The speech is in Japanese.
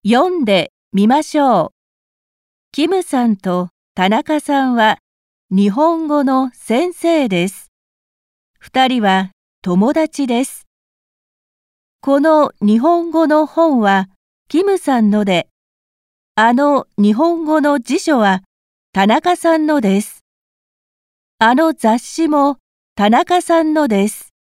読んでみましょう。キムさんと田中さんは日本語の先生です。2人は友達です。この日本語の本はキムさんので、あの日本語の辞書は田中さんのです。あの雑誌も田中さんのです。